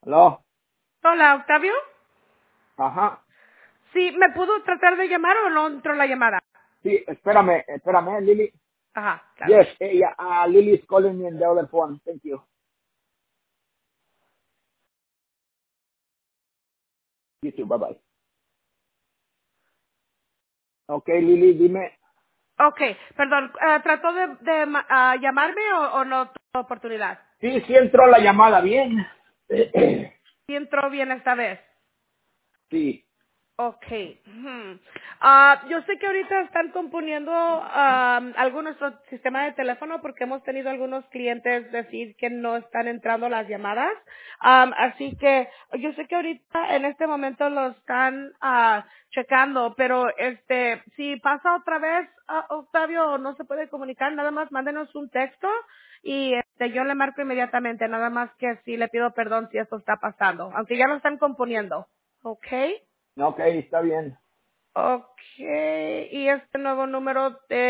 ¿Aló? Hola, Octavio. Ajá. Sí, ¿me pudo tratar de llamar o no entró la llamada? Sí, espérame, Lily. Ajá, claro. Yes, Lily is calling me in the other phone. Thank you. You too, bye bye. Okay, Lily, dime. Okay, perdón, ¿trató de llamarme o no tuvo oportunidad? Sí, sí entró la llamada bien. Sí entró bien esta vez. Sí. Okay. Yo sé que ahorita están componiendo algo en nuestro sistema de teléfono porque hemos tenido algunos clientes decir que no están entrando las llamadas. Así que yo sé que ahorita en este momento lo están checando, pero si pasa otra vez, Octavio, o no se puede comunicar, nada más mándenos un texto y yo le marco inmediatamente, nada más que sí le pido perdón si esto está pasando, aunque ya lo están componiendo. Okay. Ok, está bien. Okay, y este nuevo número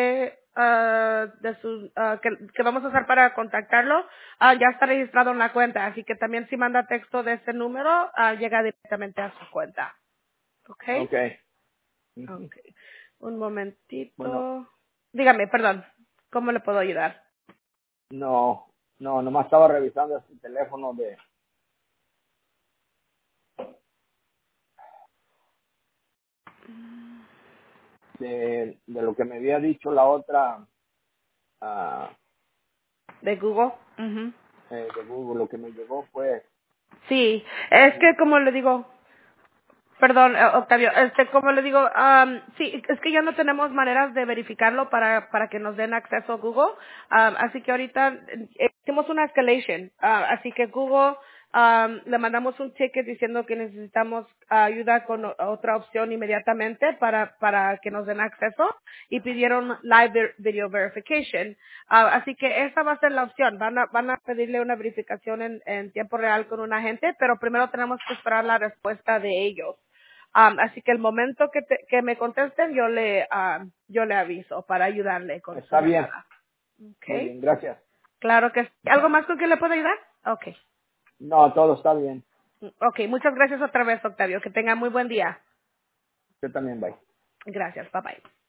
que vamos a usar para contactarlo ya está registrado en la cuenta, así que también si manda texto de ese número llega directamente a su cuenta. Okay. Ok. Ujú. Okay. Un Bueno, momentito. Dígame, perdón. ¿Cómo le puedo ayudar? no, nomás estaba revisando este teléfono de lo que me había dicho la otra ah, De Google. Ujú. de Google. Lo que me llegó fue, Sí, es que como le digo, perdón, Octavio, como le digo, sí, es que ya no tenemos maneras de verificarlo para que nos den acceso a Google, así que ahorita hicimos una escalation, así que Google le mandamos un ticket diciendo que necesitamos ayuda con otra opción inmediatamente para que nos den acceso y pidieron video verification, así que esa va a ser la opción, van a pedirle una verificación en tiempo real con un agente, pero primero tenemos que esperar la respuesta de ellos. Así que el momento que me contesten, yo le aviso para ayudarle con su está bien. llamada. Muy Okay. bien, gracias. Claro que sí. ¿Algo más con que le pueda ayudar? Okay. No, todo está bien. Okay. Muchas gracias otra vez, Octavio. Que tenga muy buen día. Yo también, bye. Gracias. Bye bye.